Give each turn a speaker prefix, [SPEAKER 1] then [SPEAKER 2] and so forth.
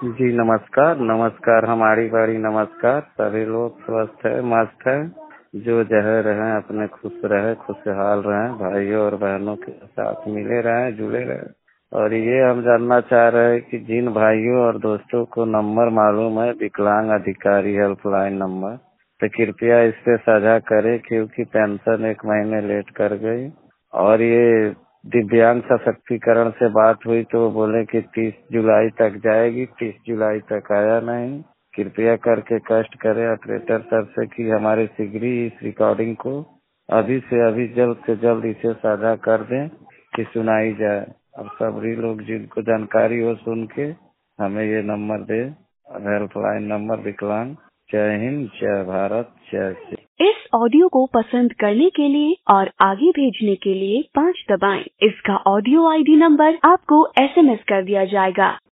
[SPEAKER 1] जी नमस्कार, नमस्कार हमारी बारी नमस्कार। सभी लोग स्वस्थ है, मस्त है, जो जहाँ रहें अपने खुश रहे, खुशहाल रहें, भाइयों और बहनों के साथ मिले रहें, जुड़े रहें। और ये हम जानना चाह रहे हैं कि जिन भाइयों और दोस्तों को नंबर मालूम है विकलांग अधिकारी हेल्पलाइन नंबर, तो कृपया इस पे साझा करें क्योंकि पेंशन 1 महीने लेट कर गई। और ये दिव्यांग सशक्तिकरण से बात हुई तो वो बोले कि 30 जुलाई तक जाएगी, 30 जुलाई तक आया नहीं। कृपया करके कष्ट करें ऑपरेटर सर से कि हमारे शीघ्र ही इस रिकॉर्डिंग को अभी से अभी जल्द से जल्द इसे साझा कर दें कि सुनाई जाए। अब सभी लोग जिनको जानकारी हो सुन के हमें ये नंबर दे, हेल्पलाइन नंबर विकलांग। जय हिंद, जय भारत, जय श्री।
[SPEAKER 2] इस ऑडियो को पसंद करने के लिए और आगे भेजने के लिए 5 दबाएं। इसका ऑडियो आईडी नंबर आपको SMS कर दिया जाएगा।